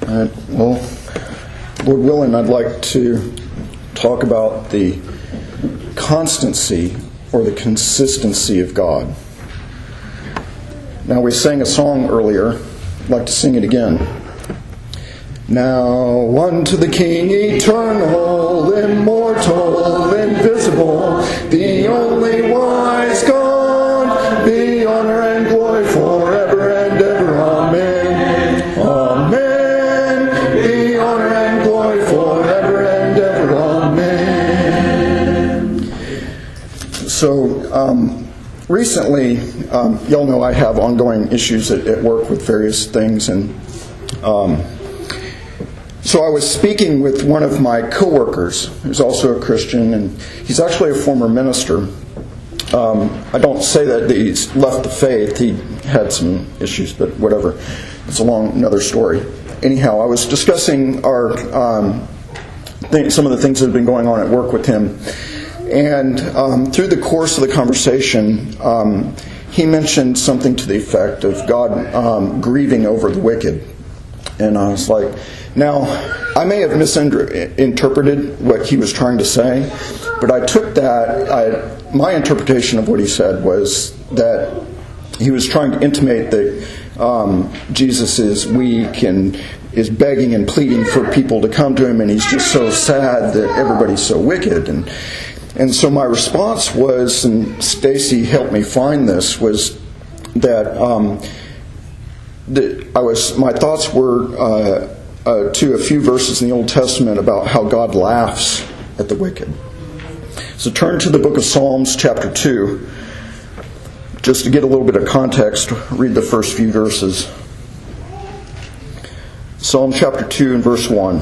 Well, Lord willing, I'd like to talk about the constancy or the consistency of God. Now, we sang a song earlier. I'd like to sing it again. Now unto the King eternal, immortal, invisible, the only wise God, be honor and glory forever and ever. Amen. Amen. Be honor and glory forever and ever. Amen. So, recently, y'all know I have ongoing issues at work with various things, and so I was speaking with one of my coworkers, who's also a Christian, and he's actually a former minister. I don't say that he's left the faith. He had some issues, but whatever. It's another story. Anyhow, I was discussing our some of the things that have been going on at work with him. And through the course of the conversation, he mentioned something to the effect of God grieving over the wicked. And I was like, now, I may have misinterpreted what he was trying to say, but I took that, my interpretation of what he said was that he was trying to intimate that Jesus is weak and is begging and pleading for people to come to him, and he's just so sad that everybody's so wicked. And so my response was, and Stacy helped me find this, was that my thoughts were to a few verses in the Old Testament about how God laughs at the wicked. So turn to the book of Psalms, chapter 2. Just to get a little bit of context, read the first few verses. Psalm chapter 2 and verse 1.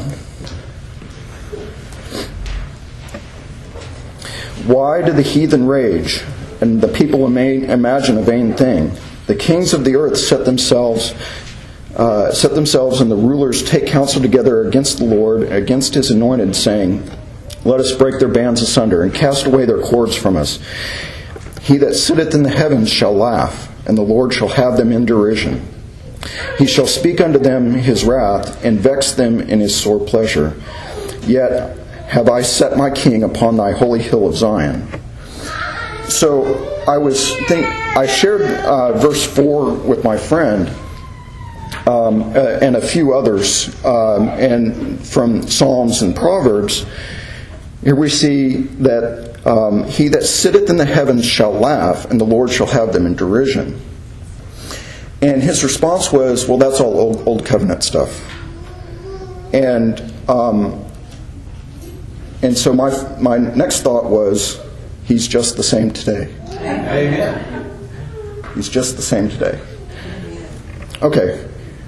Why do the heathen rage, and the people imagine a vain thing? The kings of the earth set themselves, and the rulers take counsel together against the Lord, against his anointed, saying, let us break their bands asunder, and cast away their cords from us. He that sitteth in the heavens shall laugh, and the Lord shall have them in derision. He shall speak unto them his wrath, and vex them in his sore pleasure. Yet have I set my king upon thy holy hill of Zion. So I shared verse 4 with my friend, and a few others, and from Psalms and Proverbs. Here we see that he that sitteth in the heavens shall laugh, and the Lord shall have them in derision. And his response was, well, that's all old covenant stuff. And so my next thought was, he's just the same today. Amen. He's just the same today. Okay.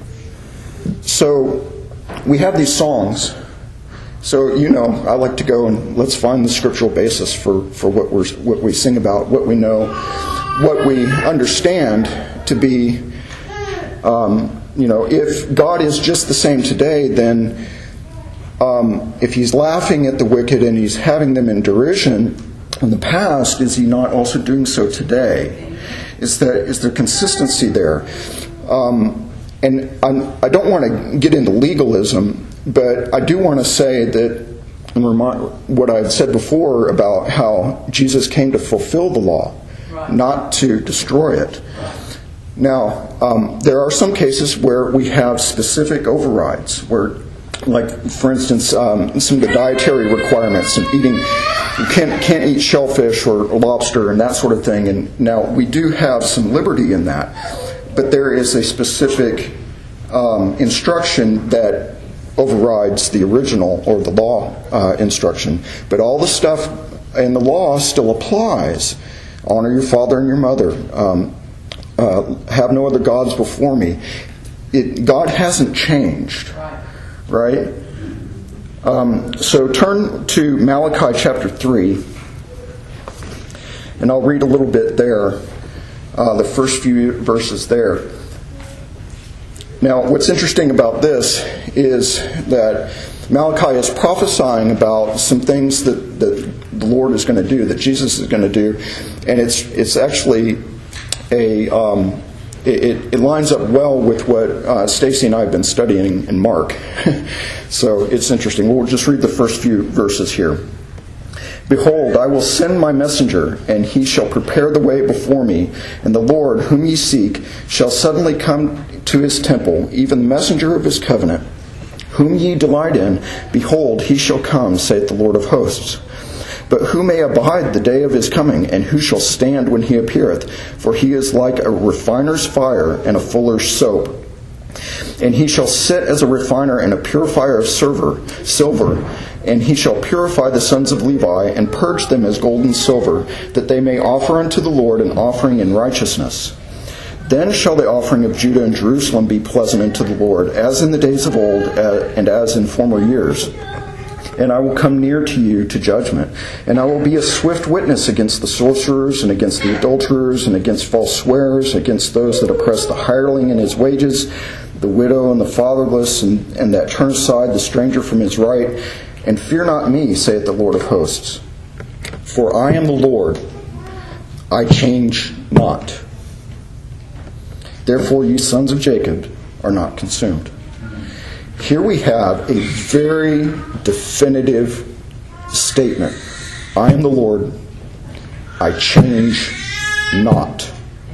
So we have these songs. So I like to go and let's find the scriptural basis for what we sing about, what we know, what we understand to be. If God is just the same today, then if he's laughing at the wicked and he's having them in derision in the past, is he not also doing so today? Is there consistency there? And I don't want to get into legalism, but I do want to say that, and remind what I've said before about how Jesus came to fulfill the law, not to destroy it. Now, there are some cases where we have specific overrides, where, like, for instance, some of the dietary requirements of eating, you can't eat shellfish or lobster and that sort of thing. And now we do have some liberty in that, but there is a specific instruction that overrides the original or the law instruction. But all the stuff in the law still applies. Honor your father and your mother. Have no other gods before me. God hasn't changed. Right? So turn to Malachi chapter 3, and I'll read a little bit there, the first few verses there. Now, what's interesting about this is that Malachi is prophesying about some things that the Lord is going to do, that Jesus is going to do, and it's actually it lines up well with what Stacy and I have been studying in Mark. So it's interesting. We'll just read the first few verses here. Behold, I will send my messenger, and he shall prepare the way before me. And the Lord, whom ye seek, shall suddenly come to his temple, even the messenger of his covenant, whom ye delight in. Behold, he shall come, saith the Lord of hosts. But who may abide the day of his coming, and who shall stand when he appeareth? For he is like a refiner's fire and a fuller's soap. And he shall sit as a refiner and a purifier of silver. And he shall purify the sons of Levi, and purge them as gold and silver, that they may offer unto the Lord an offering in righteousness. Then shall the offering of Judah and Jerusalem be pleasant unto the Lord, as in the days of old, and as in former years. And I will come near to you to judgment. And I will be a swift witness against the sorcerers, and against the adulterers, and against false swearers, against those that oppress the hireling in his wages, the widow and the fatherless, and that turn aside the stranger from his right. And fear not me, saith the Lord of hosts. For I am the Lord, I change not. Therefore ye sons of Jacob are not consumed. Here we have a very definitive statement. I am the Lord, I change not.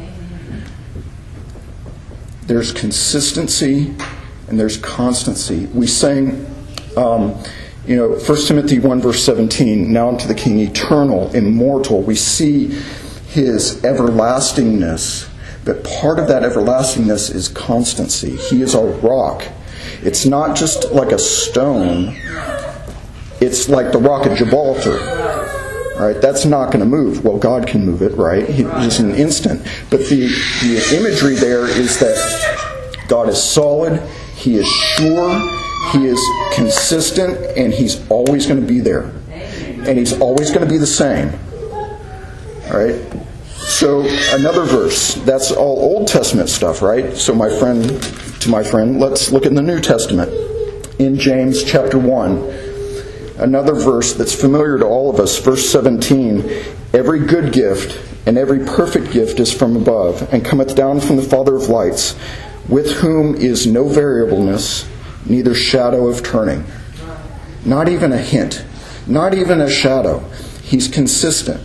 There's consistency and there's constancy. We sang, 1 Timothy 1 verse 17, now unto the King, eternal, immortal. We see his everlastingness, but part of that everlastingness is constancy. He is our rock. It's not just like a stone. It's like the rock of Gibraltar. Right? That's not going to move. Well, God can move it, right? Just in an instant. But the imagery there is that God is solid, he is sure, he is consistent, and he's always going to be there. And he's always going to be the same. All right? So another verse. That's all Old Testament stuff, right? So my friend, let's look in the New Testament. In James chapter 1. Another verse that's familiar to all of us, verse 17. Every good gift and every perfect gift is from above, and cometh down from the Father of lights, with whom is no variableness, neither shadow of turning. Not even a hint. Not even a shadow. He's consistent.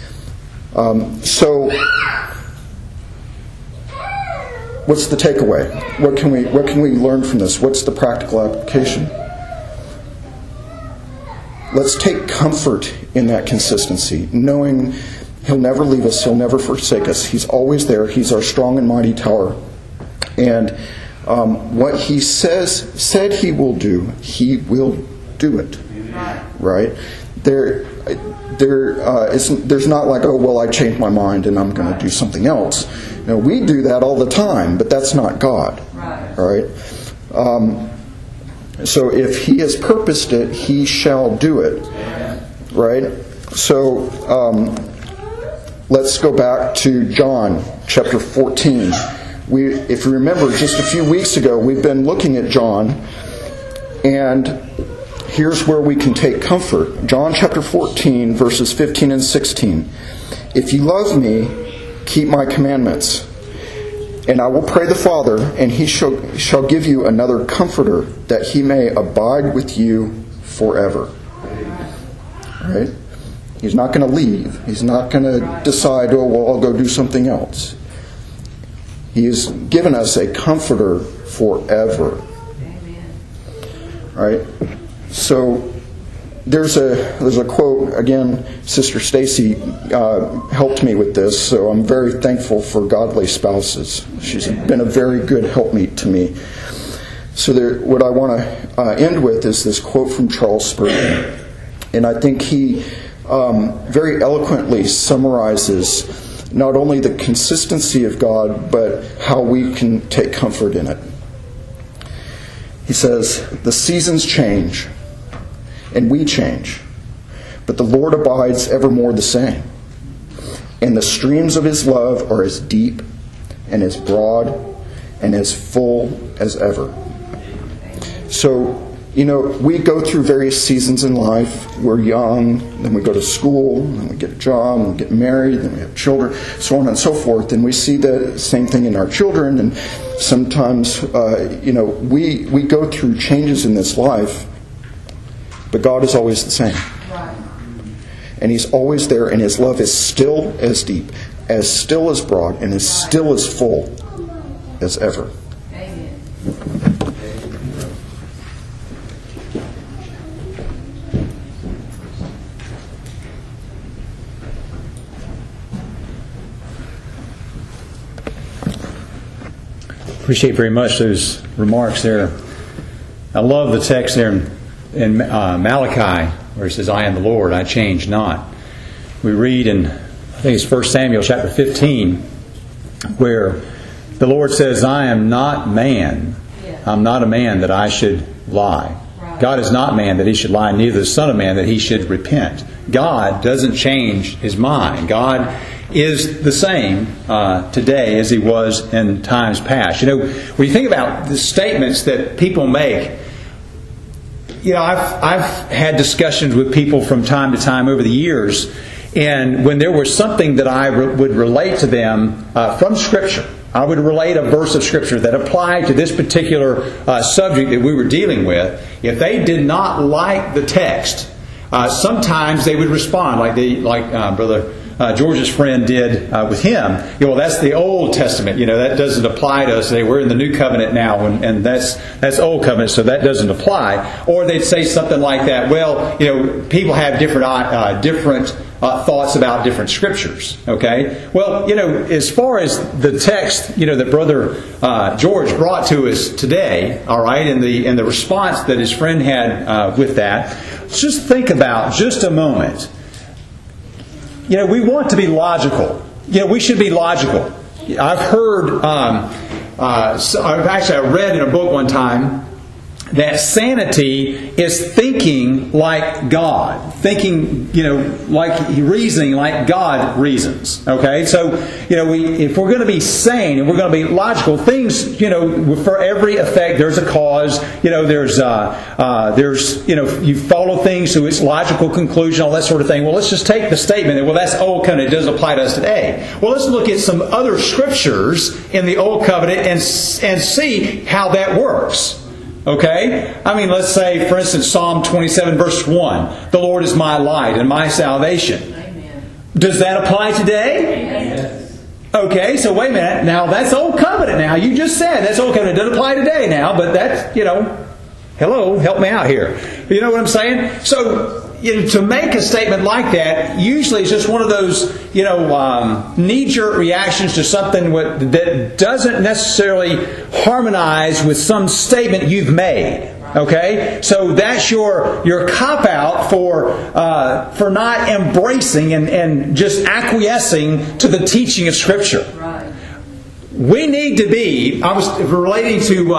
So, what's the takeaway? What can we learn from this? What's the practical application? Let's take comfort in that consistency, knowing he'll never leave us, he'll never forsake us. He's always there. He's our strong and mighty tower. And what he said he will do, he will do it. Right? There's not like, oh, well, I changed my mind and I'm going to do something else. We do that all the time, but that's not God. Right? So if he has purposed it, he shall do it. Right? So let's go back to John chapter 14. If you remember, just a few weeks ago, we've been looking at John, and here's where we can take comfort. John chapter 14, verses 15 and 16. If you love me, keep my commandments. And I will pray the Father, and he shall give you another comforter, that he may abide with you forever. Right? He's not going to leave. He's not going to decide, oh, well, I'll go do something else. He has given us a comforter forever. Right? So there's a quote, again, Sister Stacy helped me with this, so I'm very thankful for godly spouses. She's been a very good helpmeet to me. So what I want to end with is this quote from Charles Spurgeon. And I think he very eloquently summarizes not only the consistency of God, but how we can take comfort in it. He says, the seasons change, and we change, but the Lord abides evermore the same. And the streams of his love are as deep and as broad and as full as ever. So we go through various seasons in life. We're young, then we go to school, then we get a job, and we get married, then we have children, so on and so forth. And we see the same thing in our children. And sometimes, we go through changes in this life, but God is always the same. Right. And He's always there, and His love is still as deep, still as broad, and is still as full as ever. Amen. Appreciate very much those remarks there. I love the text there in Malachi where it says, I am the Lord, I change not. We read in, I think it's 1 Samuel chapter 15, where the Lord says, I am not man. I'm not a man that I should lie. God is not man that He should lie, neither the Son of Man that He should repent. God doesn't change His mind. God is the same today as He was in times past. When you think about the statements that people make, I've had discussions with people from time to time over the years, and when there was something that I would relate to them from Scripture, I would relate a verse of Scripture that applied to this particular subject that we were dealing with. If they did not like the text, sometimes they would respond like Brother George's friend did with him. Well, that's the Old Testament. That doesn't apply to us. We're in the New Covenant now, and that's Old Covenant, so that doesn't apply. Or they'd say something like that. Well, people have different thoughts about different scriptures. Okay. Well, as far as the text, that Brother George brought to us today, all right, and the response that his friend had with that, just think about just a moment. We want to be logical. We should be logical. I've heard, I read in a book one time that sanity is thinking like God. Thinking, reasoning like God reasons. Okay? So, if we're going to be sane and we're going to be logical, things, for every effect, there's a cause. There's you follow things to its logical conclusion, all that sort of thing. Well, let's just take the statement that, that's Old Covenant, it doesn't apply to us today. Well, let's look at some other scriptures in the Old Covenant and see how that works. Okay? Let's say, for instance, Psalm 27 verse 1. The Lord is my light and my salvation. Amen. Does that apply today? Yes. Okay, so wait a minute. Now, that's Old Covenant now. You just said that's Old Covenant. It doesn't apply today now, but that's, hello, help me out here. You know what I'm saying? So, to make a statement like that, usually it's just one of those, knee-jerk reactions to something that doesn't necessarily harmonize with some statement you've made. Okay, so that's your cop-out for not embracing and just acquiescing to the teaching of Scripture. Right. We need to be. I was relating to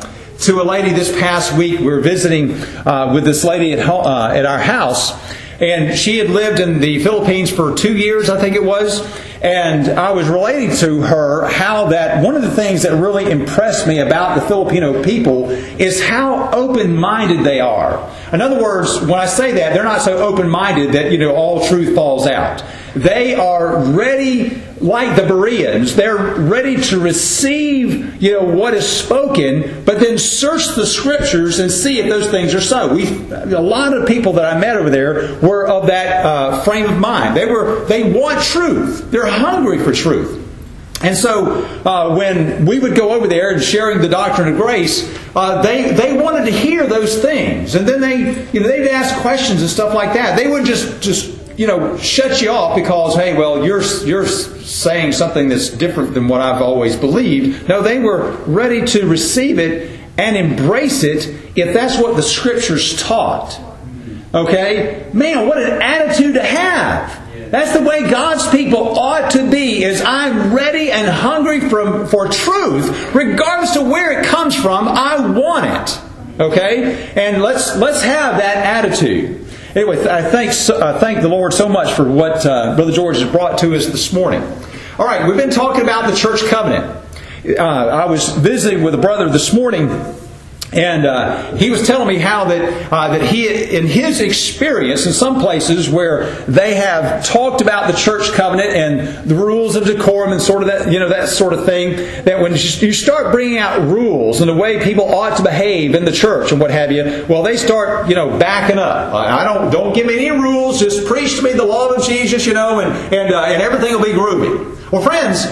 a lady this past week. We were visiting with this lady at our house, and she had lived in the Philippines for 2 years, I think it was. And I was relating to her how that one of the things that really impressed me about the Filipino people is how open-minded they are. In other words, when I say that, they're not so open-minded that all truth falls out. They are ready, like the Bereans, they're ready to receive, what is spoken, but then search the Scriptures and see if those things are so. A lot of people that I met over there were of that frame of mind. They want truth. They're hungry for truth. And so when we would go over there and sharing the doctrine of grace, they wanted to hear those things, and then they'd ask questions and stuff like that. They wouldn't just shut you off because, hey, well, you're saying something that's different than what I've always believed. No, they were ready to receive it and embrace it if that's what the Scriptures taught. Okay? Man, what an attitude to have! That's the way God's people ought to be, is I'm ready and hungry for truth, regardless of where it comes from. I want it. Okay? And let's have that attitude. Anyway, I thank the Lord so much for what Brother George has brought to us this morning. All right, we've been talking about the church covenant. I was visiting with a brother this morning And he was telling me how that he, in his experience, in some places where they have talked about the church covenant and the rules of decorum and sort of that, that sort of thing, that when you start bringing out rules and the way people ought to behave in the church and what have you, well, they start, backing up. Don't give me any rules. Just preach to me the law of Jesus, and everything will be groovy. Well, friends,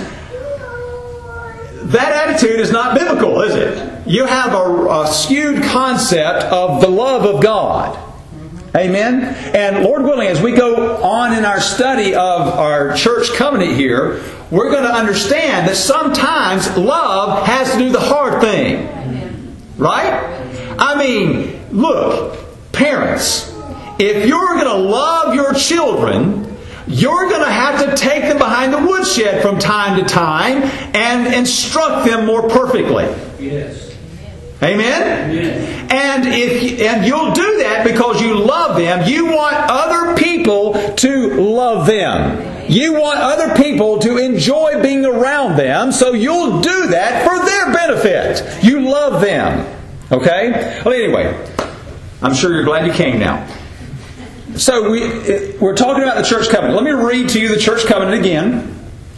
that attitude is not biblical, is it? You have a skewed concept of the love of God. Amen? And Lord willing, as we go on in our study of our church covenant here, we're going to understand that sometimes love has to do the hard thing. Right? I mean, look, parents, if you're going to love your children, you're going to have to take them behind the woodshed from time to time and instruct them more perfectly. Yes. Amen? Yes. And you'll do that because you love them. You want other people to love them. You want other people to enjoy being around them, so you'll do that for their benefit. You love them. Okay? Well, anyway, I'm sure you're glad you came now. So we're talking about the church covenant. Let me read to you the church covenant again.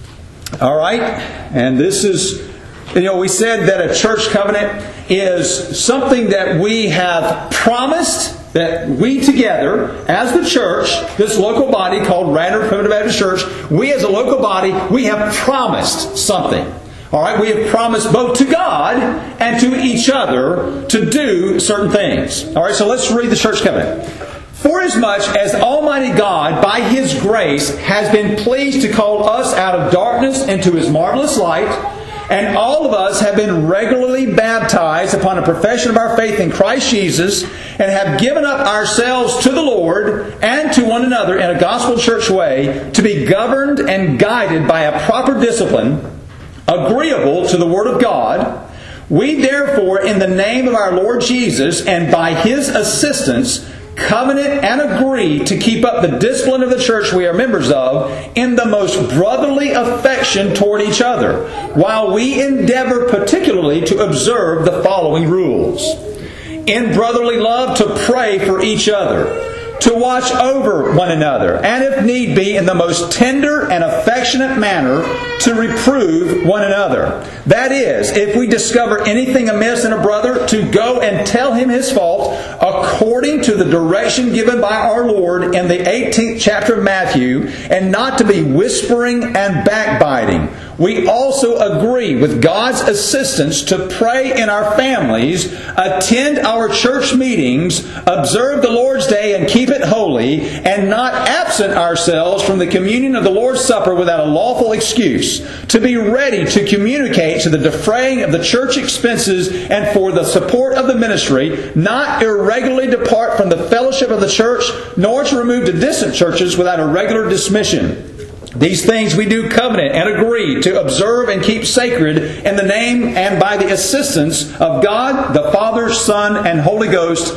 All right? And this is, we said that a church covenant is something that we have promised that we together, as the church, this local body called Radnor Primitive Baptist Church, we as a local body, we have promised something. All right? We have promised both to God and to each other to do certain things. All right? So let's read the church covenant. Forasmuch as Almighty God, by His grace, has been pleased to call us out of darkness into His marvelous light, and all of us have been regularly baptized upon a profession of our faith in Christ Jesus, and have given up ourselves to the Lord and to one another in a gospel church way, to be governed and guided by a proper discipline, agreeable to the Word of God, we therefore, in the name of our Lord Jesus, and by His assistance, covenant and agree to keep up the discipline of the church we are members of in the most brotherly affection toward each other, while we endeavor particularly to observe the following rules. In brotherly love, to pray for each other, to watch over one another, and if need be, in the most tender and affectionate manner, to reprove one another. That is, if we discover anything amiss in a brother, to go and tell him his fault, according to the direction given by our Lord in the 18th chapter of Matthew, and not to be whispering and backbiting. We also agree, with God's assistance, to pray in our families, attend our church meetings, observe the Lord's Day and keep it holy, and not absent ourselves from the communion of the Lord's Supper without a lawful excuse, to be ready to communicate to the defraying of the church expenses and for the support of the ministry, not irregularly depart from the fellowship of the church, nor to remove to distant churches without a regular dismission. These things we do covenant and agree to observe and keep sacred in the name and by the assistance of God, the Father, Son, and Holy Ghost.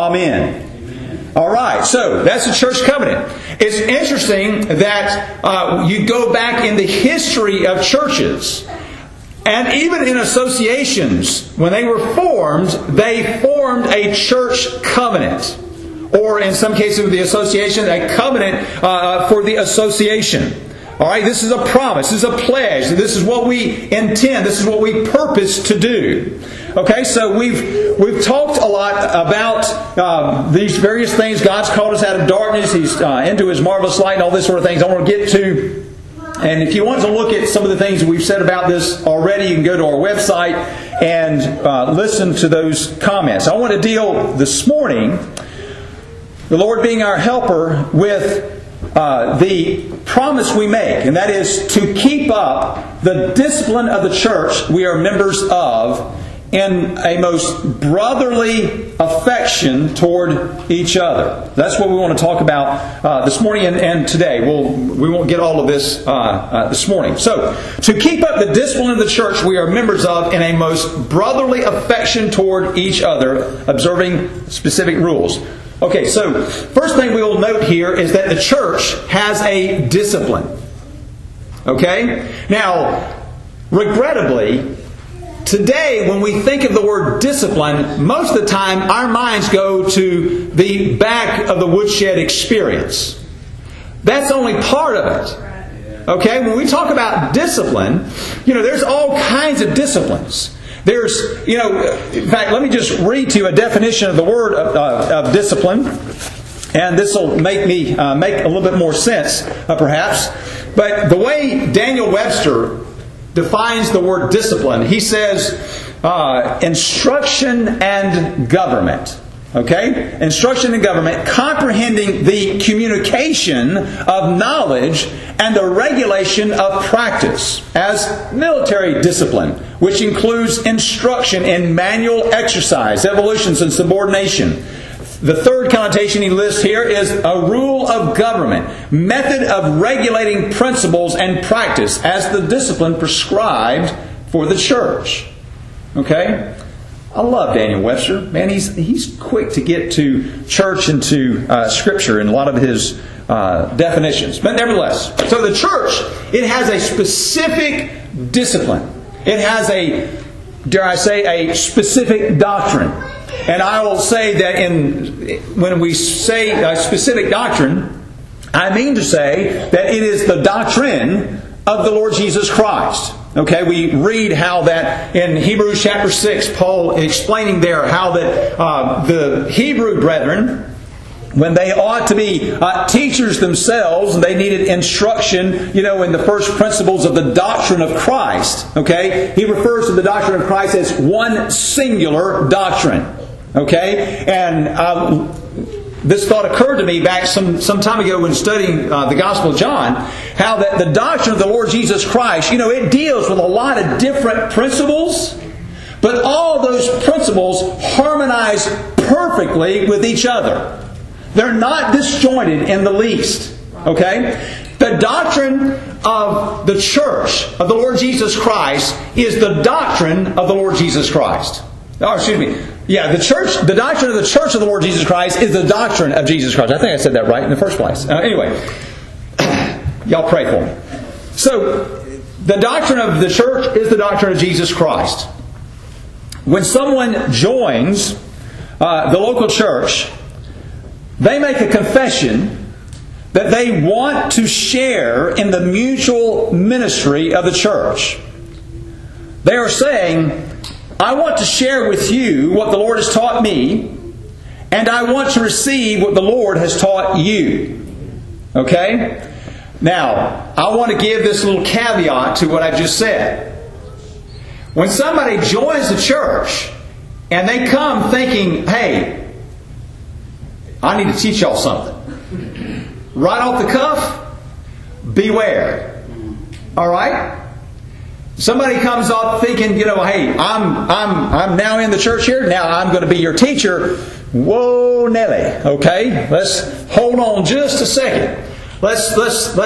Amen. All right, so that's the church covenant. It's interesting that you go back in the history of churches, and even in associations, when they were formed a church covenant. Or in some cases with the association, a covenant for the association. All right, this is a promise, this is a pledge, this is what we intend, this is what we purpose to do. Okay, so we've talked a lot about these various things. God's called us out of darkness, He's into His marvelous light and all this sort of things. I want to get to, and if you want to look at some of the things that we've said about this already, you can go to our website and listen to those comments. I want to deal this morning, the Lord being our helper, with the promise we make, and that is to keep up the discipline of the church we are members of in a most brotherly affection toward each other. That's what we want to talk about this morning and today. We won't get all of this this morning. So, to keep up the discipline of the church we are members of in a most brotherly affection toward each other, observing specific rules. Okay, so first thing we will note here is that the church has a discipline. Okay? Now, regrettably, today, when we think of the word discipline, most of the time our minds go to the back of the woodshed experience. That's only part of it. Okay? When we talk about discipline, there's all kinds of disciplines. There's, in fact, let me just read to you a definition of the word of discipline. And this will make me make a little bit more sense, perhaps. But the way Daniel Webster defines the word discipline, he says instruction and government. Okay? Instruction and government, comprehending the communication of knowledge and the regulation of practice as military discipline, which includes instruction in manual exercise, evolutions, and subordination. The third connotation he lists here is a rule of government, method of regulating principles and practice as the discipline prescribed for the church. Okay? I love Daniel Webster. Man, he's quick to get to church and to Scripture in a lot of his definitions. But nevertheless, so the church, it has a specific discipline. It has a, dare I say, a specific doctrine. And I will say that when we say a specific doctrine, I mean to say that it is the doctrine of the Lord Jesus Christ. Okay, we read how that in Hebrews chapter 6, Paul explaining there how that the Hebrew brethren, when they ought to be teachers themselves, and they needed instruction, in the first principles of the doctrine of Christ. Okay, he refers to the doctrine of Christ as one singular doctrine. Okay, and this thought occurred to me back some time ago when studying the Gospel of John, how that the doctrine of the Lord Jesus Christ, it deals with a lot of different principles, but all those principles harmonize perfectly with each other. They're not disjointed in the least. Okay? The doctrine of the church of the Lord Jesus Christ is the doctrine of the Lord Jesus Christ. Oh, excuse me. Yeah, the doctrine of the church of the Lord Jesus Christ is the doctrine of Jesus Christ. I think I said that right in the first place. Anyway, y'all pray for me. So, the doctrine of the church is the doctrine of Jesus Christ. When someone joins the local church, they make a confession that they want to share in the mutual ministry of the church. They are saying, I want to share with you what the Lord has taught me, and I want to receive what the Lord has taught you. Okay? Now, I want to give this little caveat to what I just said. When somebody joins the church, and they come thinking, hey, I need to teach y'all something. Right off the cuff, beware. Alright? Somebody comes up thinking, hey, I'm now in the church here. Now I'm going to be your teacher. Whoa, Nelly. Okay, let's hold on just a second. Let's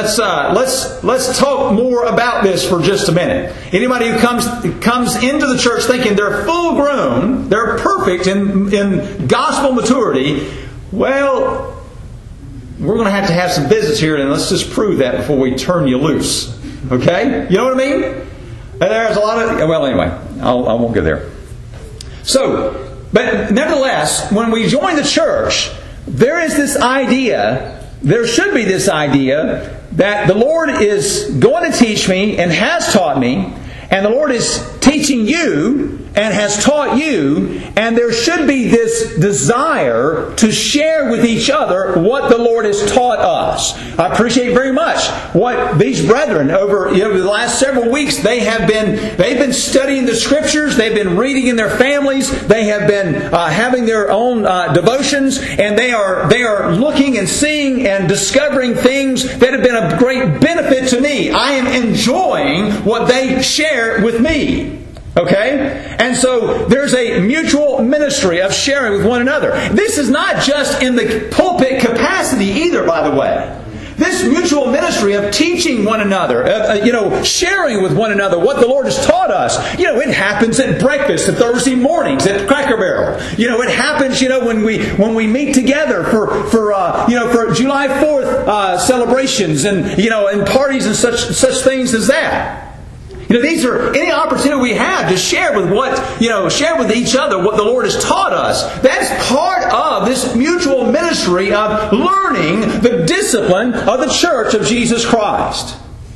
talk more about this for just a minute. Anybody who comes into the church thinking they're full grown, they're perfect in gospel maturity, well, we're going to have some business here, and let's just prove that before we turn you loose. Okay, you know what I mean? There's a lot of... Well, anyway, I won't go there. So, but nevertheless, when we join the church, there is this idea, there should be this idea, that the Lord is going to teach me and has taught me, and the Lord is teaching you and has taught you, and there should be this desire to share with each other what the Lord has taught us. I appreciate very much what these brethren over the last several weeks they've been studying the Scriptures, they've been reading in their families, they have been having their own devotions, and they are looking and seeing and discovering things that have been of great benefit to me. I am enjoying what they share with me. Okay? And so there's a mutual ministry of sharing with one another. This is not just in the pulpit capacity either, by the way. This mutual ministry of teaching one another, sharing with one another what the Lord has taught us. It happens at breakfast, at Thursday mornings, at Cracker Barrel. It happens, when we meet together for July 4th celebrations and parties and such things as that. These are any opportunity we have to share with share with each other what the Lord has taught us. That's part of this mutual ministry of learning the discipline of the church of Jesus Christ.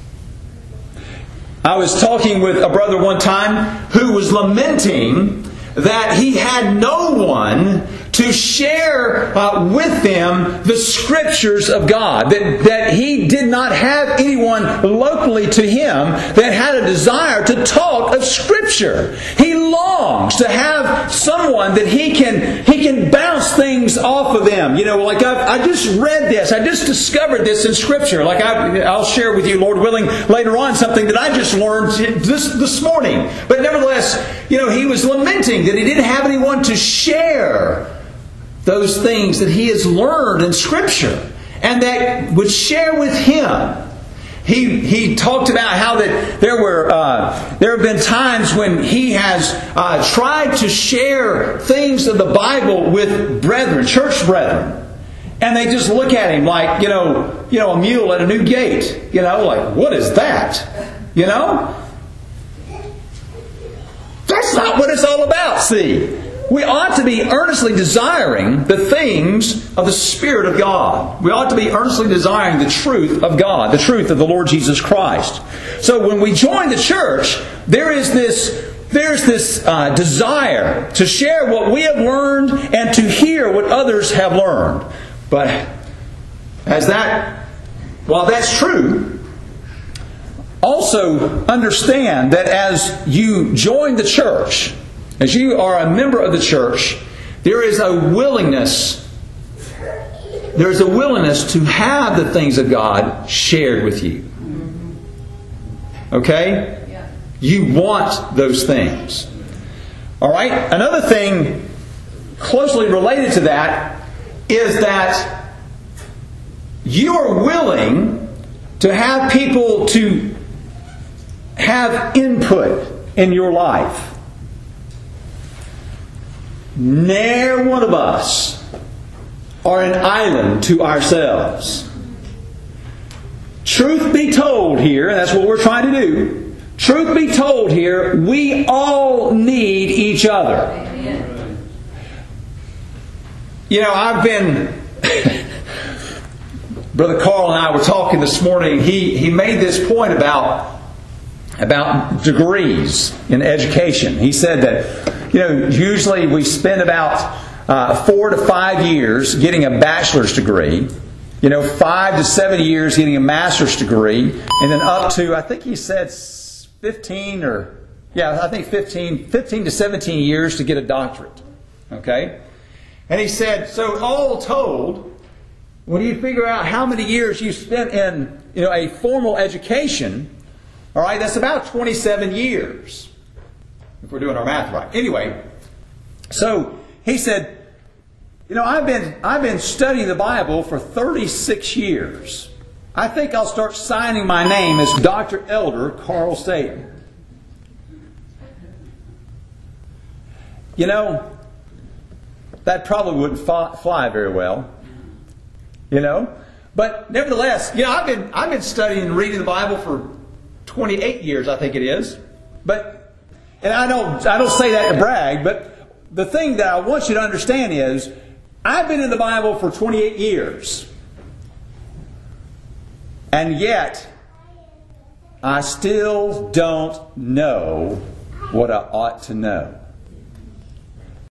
I was talking with a brother one time who was lamenting that he had no one to share with them the Scriptures of God. That he did not have anyone locally to him that had a desire to talk of Scripture. He longs to have someone that he can bounce things off of them. Like I just read this. I just discovered this in Scripture. Like I'll share with you, Lord willing, later on something that I just learned this morning. But nevertheless, he was lamenting that he didn't have anyone to share those things that he has learned in Scripture and that would share with him. He talked about how that there have been times when he has tried to share things of the Bible with brethren, church brethren, and they just look at him like a mule at a new gate. Like, what is that? That's not what it's all about. See. We ought to be earnestly desiring the things of the Spirit of God. We ought to be earnestly desiring the truth of God, the truth of the Lord Jesus Christ. So when we join the church, there's this desire to share what we have learned and to hear what others have learned. But while that's true, also understand that as you join the church, as you are a member of the church, there is a willingness to have the things of God shared with you. Okay? Yeah. You want those things. All right? Another thing closely related to that is that you are willing to have people to have input in your life. Ne'er one of us are an island to ourselves. Truth be told here, and that's what we're trying to do. Truth be told here, we all need each other. Amen. I've been... Brother Carl and I were talking this morning. He made this point about degrees in education. He said that usually we spend about 4 to 5 years getting a bachelor's degree, 5 to 7 years getting a master's degree, and then up to, I think he said 15 to 17 years to get a doctorate. Okay? And he said, so all told, when you figure out how many years you spent in a formal education, all right, that's about 27 years. If we're doing our math right. Anyway, so he said, I've been studying the Bible for 36 years. I think I'll start signing my name as Dr. Elder Carl Staten. That probably wouldn't fly very well. But nevertheless, I've been studying and reading the Bible for 28 years, I think it is. And I don't say that to brag, but the thing that I want you to understand is, I've been in the Bible for 28 years. And yet, I still don't know what I ought to know.